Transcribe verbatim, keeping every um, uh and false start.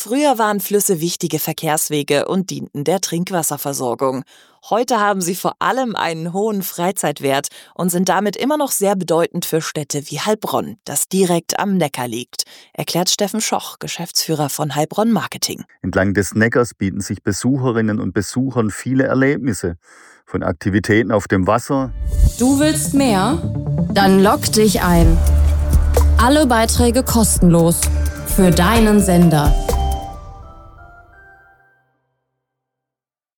Früher waren Flüsse wichtige Verkehrswege und dienten der Trinkwasserversorgung. Heute haben sie vor allem einen hohen Freizeitwert und sind damit immer noch sehr bedeutend für Städte wie Heilbronn, das direkt am Neckar liegt, erklärt Steffen Schoch, Geschäftsführer von Heilbronn Marketing. Entlang des Neckars bieten sich Besucherinnen und Besuchern viele Erlebnisse. Von Aktivitäten auf dem Wasser. Du willst mehr? Dann logg dich ein. Alle Beiträge kostenlos. Für deinen Sender.